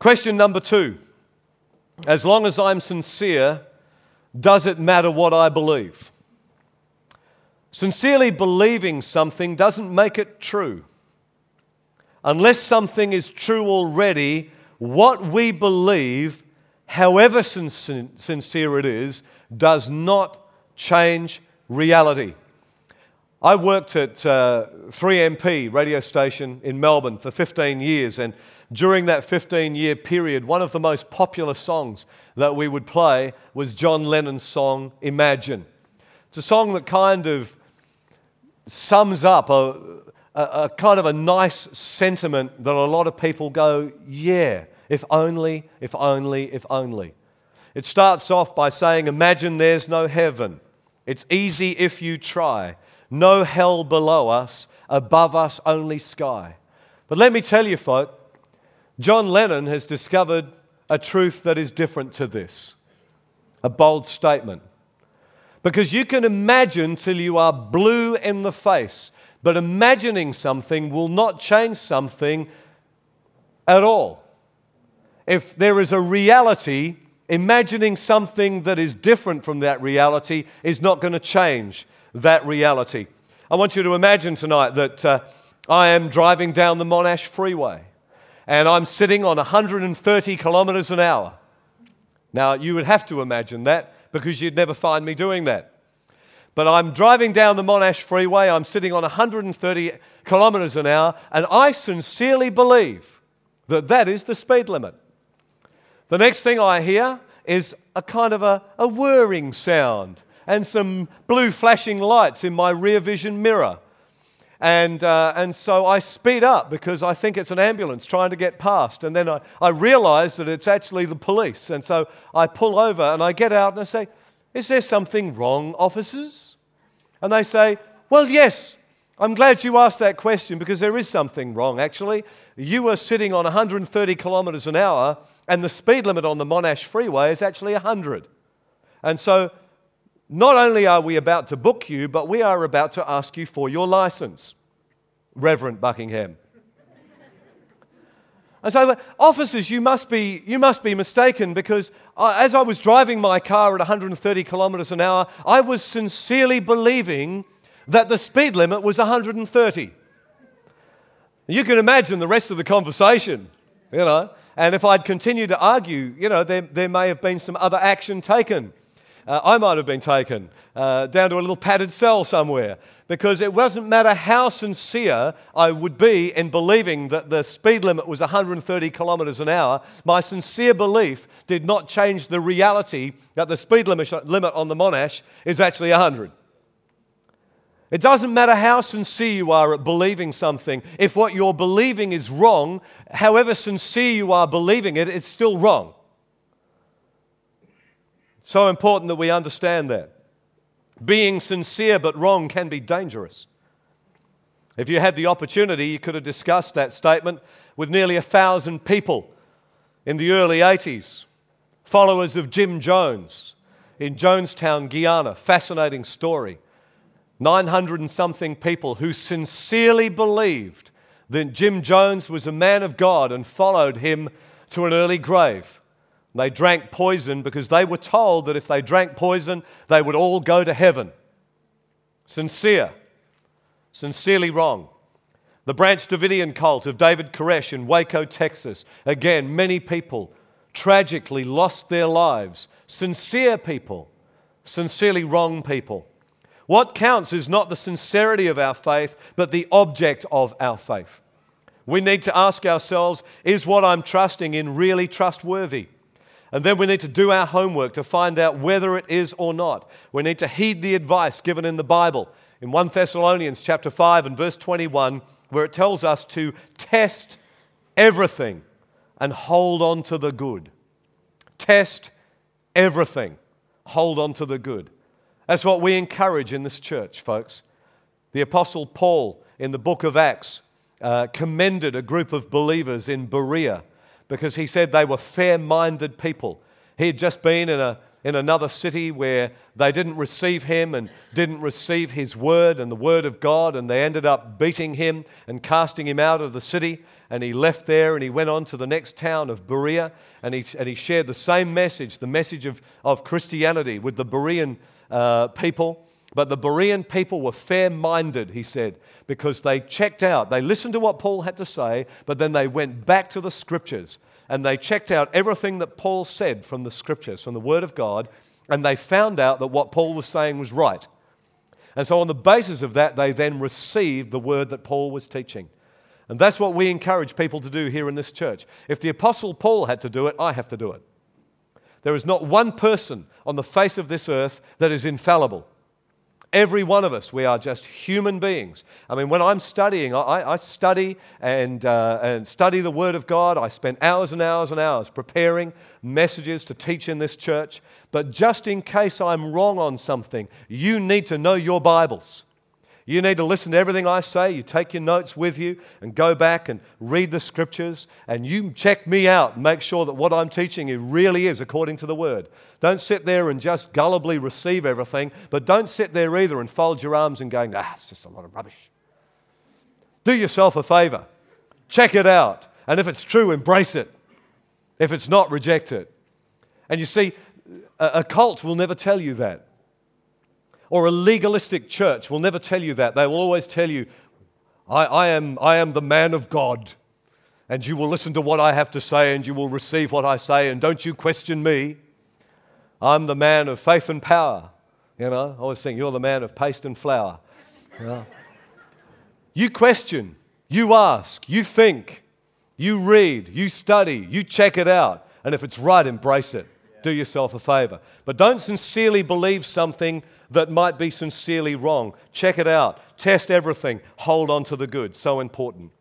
Question number 2. As long as I'm sincere, does it matter what I believe? Sincerely believing something doesn't make it true. Unless something is true already, what we believe, however sincere it is, does not change reality. I worked at 3MP radio station in Melbourne for 15 years, and during that 15-year period, one of the most popular songs that we would play was John Lennon's song, Imagine. It's a song that kind of sums up a kind of a nice sentiment that a lot of people go, yeah, if only, if only, if only. It starts off by saying, imagine there's no heaven. It's easy if you try. No hell below us, above us only sky. But let me tell you, folk, John Lennon has discovered a truth that is different to this. A bold statement. Because you can imagine till you are blue in the face, but imagining something will not change something at all. If there is a reality, imagining something that is different from that reality is not going to change that reality. I want you to imagine tonight that I am driving down the Monash Freeway and I'm sitting on 130 kilometers an hour. Now, you would have to imagine that because you'd never find me doing that. But I'm driving down the Monash Freeway, I'm sitting on 130 kilometers an hour, and I sincerely believe that that is the speed limit. The next thing I hear is a kind of a whirring sound and some blue flashing lights in my rear vision mirror. And so I speed up because I think it's an ambulance trying to get past. And then I realize that it's actually the police. And so I pull over and I get out and I say, is there something wrong, officers? And they say, well, yes, I'm glad you asked that question because there is something wrong, actually. You were sitting on 130 kilometers an hour and the speed limit on the Monash Freeway is actually 100. And so not only are we about to book you, but we are about to ask you for your license, Reverend Buckingham. And so, officers, you must be mistaken because as I was driving my car at 130 kilometers an hour, I was sincerely believing that the speed limit was 130. You can imagine the rest of the conversation, you know. And if I'd continued to argue, you know, there may have been some other action taken. I might have been taken down to a little padded cell somewhere because it doesn't matter how sincere I would be in believing that the speed limit was 130 kilometers an hour. My sincere belief did not change the reality that the speed limit on the Monash is actually 100. It doesn't matter how sincere you are at believing something. If what you're believing is wrong, however sincere you are believing it, it's still wrong. So important that we understand that. Being sincere but wrong can be dangerous. If you had the opportunity, you could have discussed that statement with nearly 1,000 people in the early 80s, followers of Jim Jones in Jonestown, Guyana. Fascinating story. 900 and something people who sincerely believed that Jim Jones was a man of God and followed him to an early grave. They drank poison because they were told that if they drank poison, they would all go to heaven. Sincere. Sincerely wrong. The Branch Davidian cult of David Koresh in Waco, Texas. Again, many people tragically lost their lives. Sincere people. Sincerely wrong people. What counts is not the sincerity of our faith, but the object of our faith. We need to ask ourselves, is what I'm trusting in really trustworthy? And then we need to do our homework to find out whether it is or not. We need to heed the advice given in the Bible in 1 Thessalonians chapter 5 and verse 21, where it tells us to test everything and hold on to the good. Test everything. Hold on to the good. That's what we encourage in this church, folks. The Apostle Paul in the book of Acts commended a group of believers in Berea because he said they were fair-minded people. He had just been in in another city where they didn't receive him and didn't receive his word and the word of God, and they ended up beating him and casting him out of the city. And he left there and he went on to the next town of Berea, and he shared the same message, the message of Christianity with the Berean people. But the Berean people were fair-minded, he said, because they checked out. They listened to what Paul had to say, but then they went back to the Scriptures and they checked out everything that Paul said from the Scriptures, from the Word of God, and they found out that what Paul was saying was right. And so on the basis of that, they then received the word that Paul was teaching. And that's what we encourage people to do here in this church. If the Apostle Paul had to do it, I have to do it. There is not one person on the face of this earth that is infallible. Every one of us, we are just human beings. I mean, when I'm studying, I study and study the Word of God. I spend hours and hours and hours preparing messages to teach in this church. But just in case I'm wrong on something, you need to know your Bibles. You need to listen to everything I say. You take your notes with you and go back and read the Scriptures, and you check me out and make sure that what I'm teaching it really is according to the Word. Don't sit there and just gullibly receive everything, but don't sit there either and fold your arms and going, it's just a lot of rubbish. Do yourself a favor. Check it out. And if it's true, embrace it. If it's not, reject it. And you see, a cult will never tell you that. Or a legalistic church will never tell you that. They will always tell you, I am the man of God, and you will listen to what I have to say, and you will receive what I say, and don't you question me. I'm the man of faith and power. I always think you're the man of paste and flour. You question, you ask, you think, you read, you study, you check it out, and if it's right, embrace it. Do yourself a favor. But don't sincerely believe something that might be sincerely wrong. Check it out. Test everything. Hold on to the good. So important.